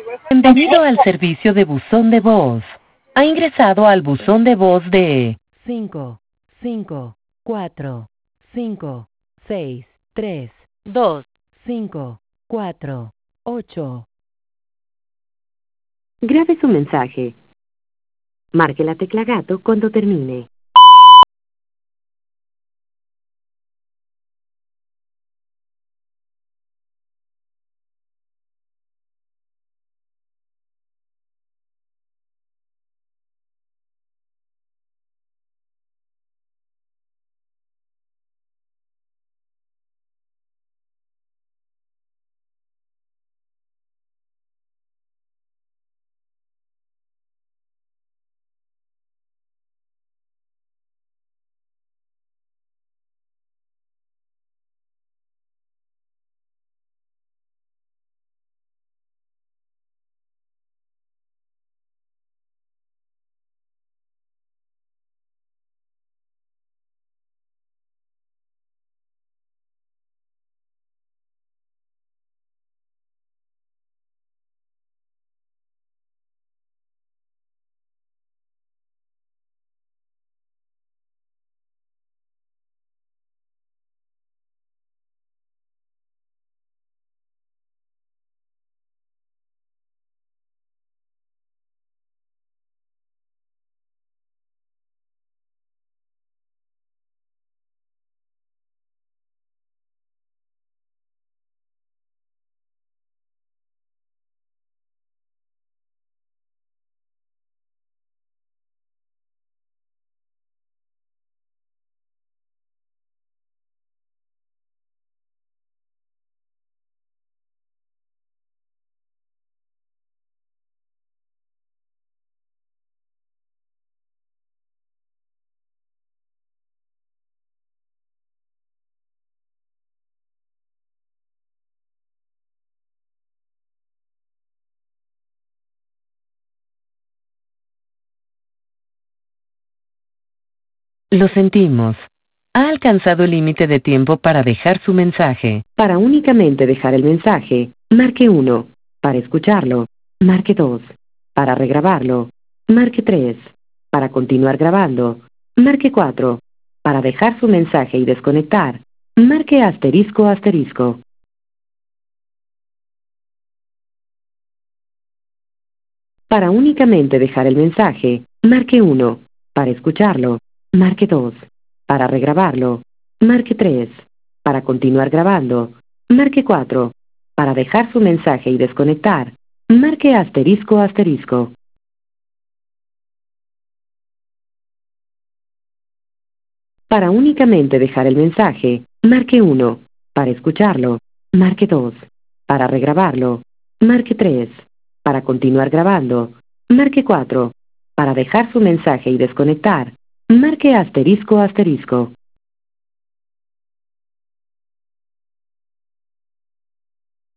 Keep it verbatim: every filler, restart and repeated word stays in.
Bienvenido al servicio de buzón de voz. Ha ingresado al buzón de voz de cinco, cinco, cuatro, cinco, seis, tres, dos, cinco, cuatro, ocho. Grabe su mensaje. Marque la tecla gato cuando termine. Lo sentimos. Ha alcanzado el límite de tiempo para dejar su mensaje. Para únicamente dejar el mensaje, marque uno. Para escucharlo, marque dos. Para regrabarlo, marque tres. Para continuar grabando, marque cuatro. Para dejar su mensaje y desconectar, marque asterisco asterisco. Para únicamente dejar el mensaje, marque uno. Para escucharlo, marque dos. Para regrabarlo, marque tres. Para continuar grabando, marque cuatro. Para dejar su mensaje y desconectar, marque asterisco asterisco. Para únicamente dejar el mensaje, marque uno. Para escucharlo, marque dos. Para regrabarlo, marque tres. Para continuar grabando, marque cuatro. Para dejar su mensaje y desconectar, marque asterisco asterisco.